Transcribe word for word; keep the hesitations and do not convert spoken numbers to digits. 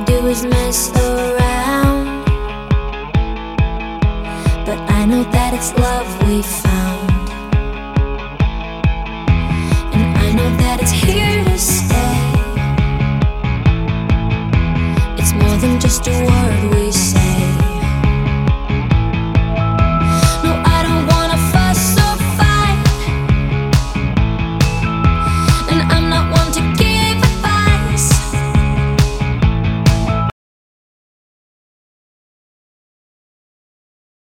do is mess around, but I know that it's love we found, and I know that it's here to stay. It's more than just a word we